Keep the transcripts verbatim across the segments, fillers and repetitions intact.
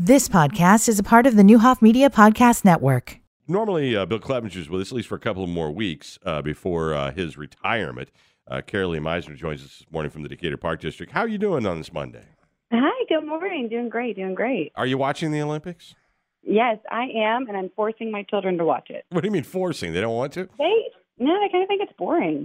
This podcast is a part of the Newhoff Media Podcast Network. Normally, uh, Bill Clevenger's with us at least for a couple of more weeks uh, before uh, his retirement. Uh, Carolee Meisner joins us this morning from the Decatur Park District. How are you doing on this Monday? Hi, good morning. Doing great, doing great. Are you watching the Olympics? Yes, I am, and I'm forcing my children to watch it. What do you mean forcing? They don't want to? They, no, I kind of think it's boring.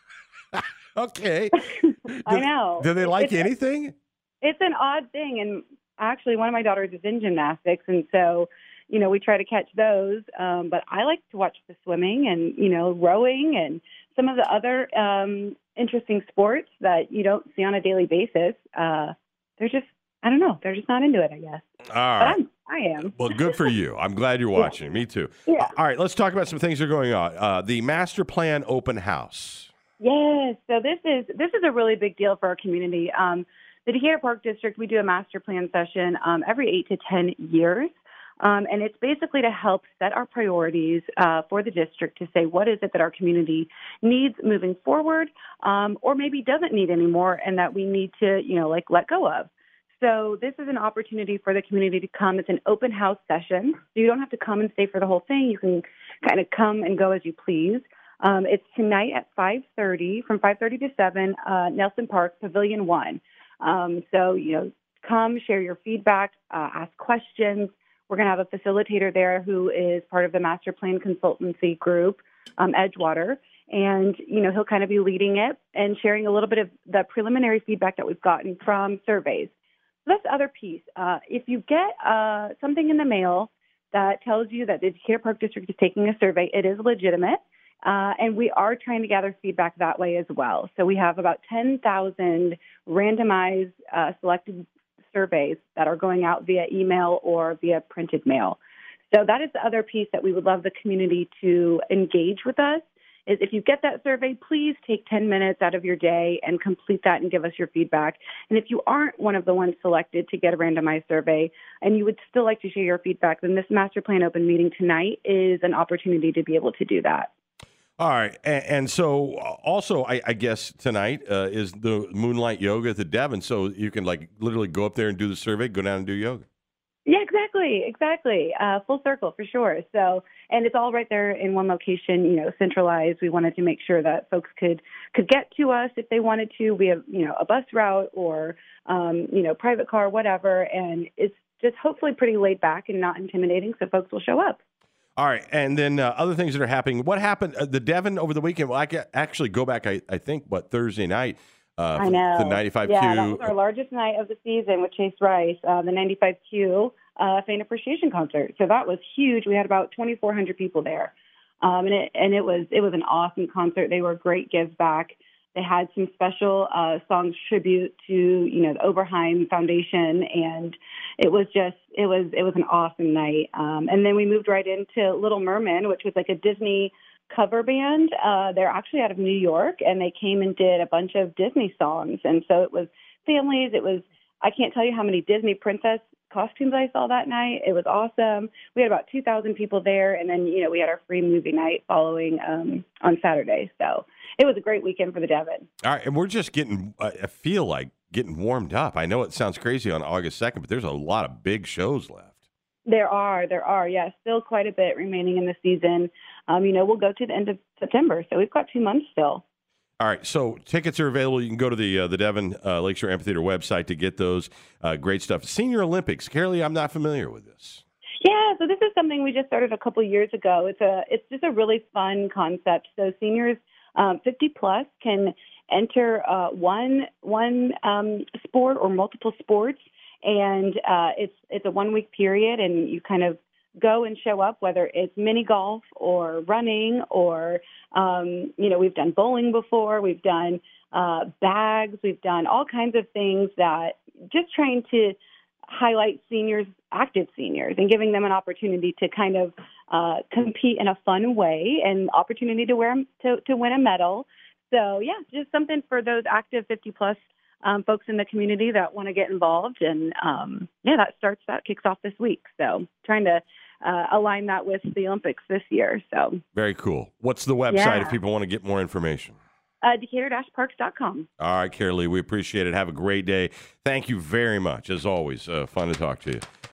Okay. I Do- know. Do they like It's- anything? It's an odd thing, and actually one of my daughters is in gymnastics, and so, you know, we try to catch those, um, but I like to watch the swimming and, you know, rowing and some of the other um, interesting sports that you don't see on a daily basis. Uh, they're just, I don't know, they're just not into it, I guess. All But right. I'm, I am. Well, good for you. I'm glad you're watching. Me too. Yeah. All right, let's talk about some things that are going on. Uh, the Master Plan Open House. Yes, so this is this is a really big deal for our community. Um, the Decatur Park District, we do a master plan session um, every eight to ten years, um, and it's basically to help set our priorities uh, for the district to say what is it that our community needs moving forward, um, or maybe doesn't need anymore, and that we need to, you know, like let go of. So this is an opportunity for the community to come. It's an open house session, so you don't have to come and stay for the whole thing. You can kind of come and go as you please. Um, it's tonight at five thirty, from five thirty to seven, uh, Nelson Park, Pavilion one. Um, so, you know, come, share your feedback, uh, ask questions. We're going to have a facilitator there who is part of the Master Plan Consultancy Group, um, Edgewater. And, you know, he'll kind of be leading it and sharing a little bit of the preliminary feedback that we've gotten from surveys. So that's the other piece. Uh, if you get uh, something in the mail that tells you that the Decatur Park District is taking a survey, it is legitimate. Uh, and we are trying to gather feedback that way as well. So we have about ten thousand randomized uh, selected surveys that are going out via email or via printed mail. So that is the other piece that we would love the community to engage with us, is if you get that survey, please take ten minutes out of your day and complete that and give us your feedback. And if you aren't one of the ones selected to get a randomized survey and you would still like to share your feedback, then this Master Plan Open meeting tonight is an opportunity to be able to do that. All right, and, and so uh, also, I, I guess tonight uh, is the Moonlight Yoga at the Devon, so you can like literally go up there and do the survey, go down and do yoga. Yeah, exactly, exactly. Uh, full circle for sure. So, and it's all right there in one location, you know, centralized. We wanted to make sure that folks could could get to us if they wanted to. We have, you know, a bus route or, um, you know, private car, whatever, and it's just hopefully pretty laid back and not intimidating, so folks will show up. All right, and then uh, other things that are happening. What happened? Uh, the Devon over the weekend. Well, I can actually go back. I, I think what Thursday night. Uh, I know. The ninety-five yeah, Q. that was our largest night of the season with Chase Rice, uh, the ninety-five Q uh, Fan Appreciation Concert. So that was huge. We had about twenty-four hundred people there, um, and it and it was it was an awesome concert. They were great gives back. They had some special uh, songs tribute to, you know, the Oberheim Foundation, and it was just it was it was an awesome night. Um, and then we moved right into Little Merman, which was like a Disney cover band. Uh, they're actually out of New York, and they came and did a bunch of Disney songs. And so it was families. It was I can't tell you how many Disney princess costumes I saw that night. It was awesome. We had about two thousand people there, and then, you know, we had our free movie night following um, on Saturday. So it was a great weekend for the Devon. All right, and we're just getting, uh, I feel like, getting warmed up. I know it sounds crazy on August second, but there's a lot of big shows left. There are, there are, yes, still quite a bit remaining in the season. Um, you know, we'll go to the end of September, so we've got two months still. All right, so tickets are available. You can go to the uh, the Devon uh, Lakeshore Amphitheater website to get those. Uh, great stuff. Senior Olympics. Carolee, I'm not familiar with this. Yeah, so this is something we just started a couple years ago. It's a it's just a really fun concept. So seniors um, fifty plus can enter uh, one one um, sport or multiple sports, and uh, it's it's a one week period, and you kind of go and show up, whether it's mini golf or running or, um, you know, we've done bowling before, we've done uh, bags, we've done all kinds of things that just trying to highlight seniors, active seniors, and giving them an opportunity to kind of uh, compete in a fun way and opportunity to wear to, to win a medal. So, yeah, just something for those active fifty plus um, folks in the community that want to get involved. And, um, yeah, that starts, that kicks off this week. So trying to uh, align that with the Olympics this year. So very cool. What's the website yeah. if people want to get more information? Uh, Decatur Parks dot com. All right, Carolee, we appreciate it. Have a great day. Thank you very much. As always, uh, fun to talk to you.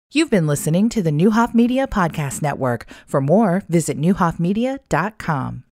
You've been listening to the Newhoff Media Podcast Network. For more, visit newhoff media dot com.